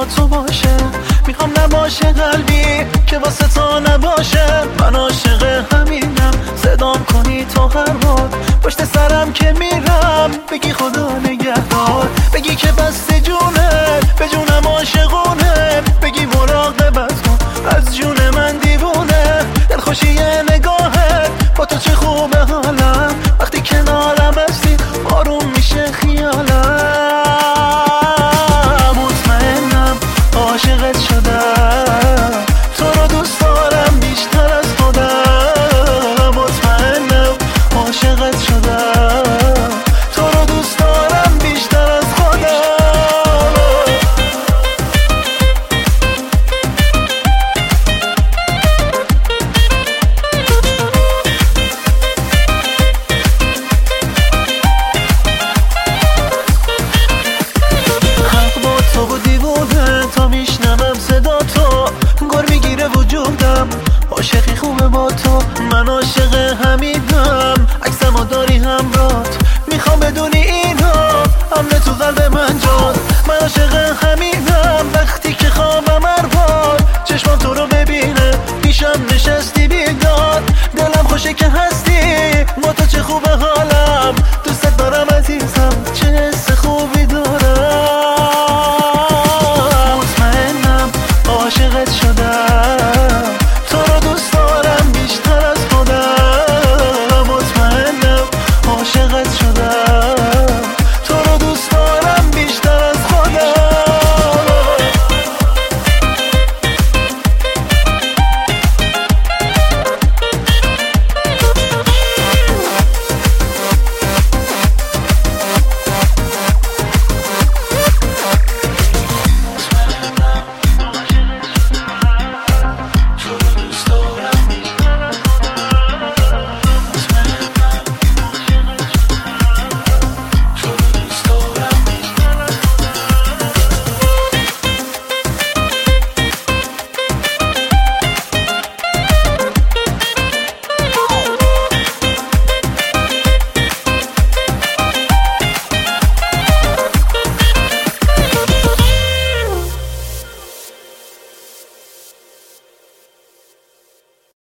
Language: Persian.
با تو باشه. میخوام نباشه قلبی که واسه تو نباشه. من عاشق همینم، صدام کنی تو هر بار پشت سرم که میرم، بگی خدا نگهدار، بگی که بسته جونه به جونم